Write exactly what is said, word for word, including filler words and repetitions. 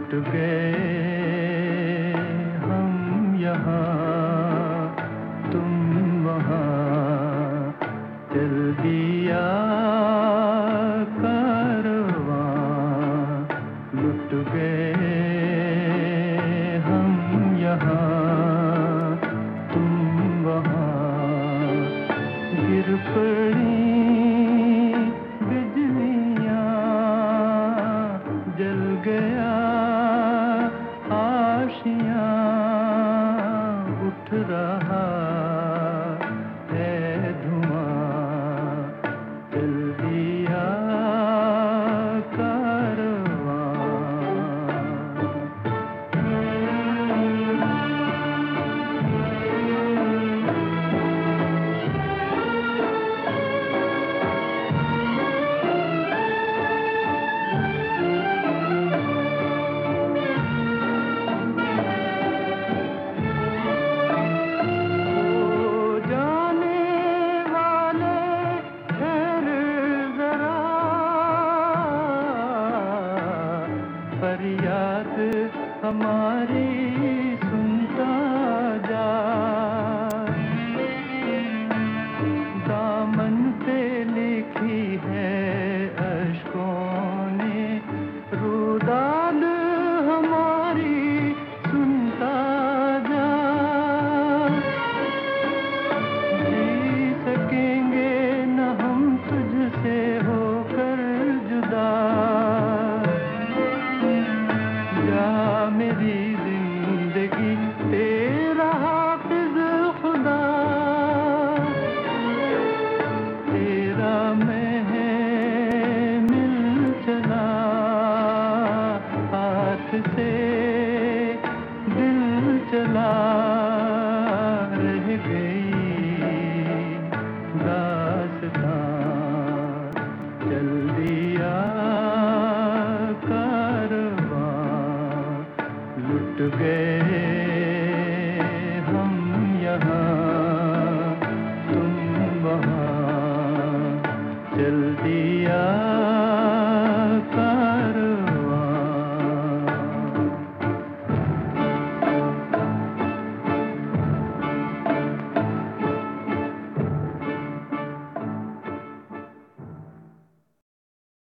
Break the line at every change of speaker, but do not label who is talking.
लुट गए हम यहाँ, तुम वहाँ, चल दिया कारवां। लुट गए हम यहाँ, तुम वहाँ, गिर पड़ी बिजलियाँ, जल गया आशियाँ, उठ रहा है धुआं, चल दिया कारवां। फरियाद हमारी सुनता जा, दामन पे लिखी है अश्कों ने रुदाद हमारी सुनता जा। जी सकेंगे न हम तुझसे होकर जुदा, मेरी जिंदगी तेरा हाफिज खुदा, तेरा मैं मिल चला, हाथ से दिल चला, रह गई दास्तां, चल दिया कारवां। लुट गए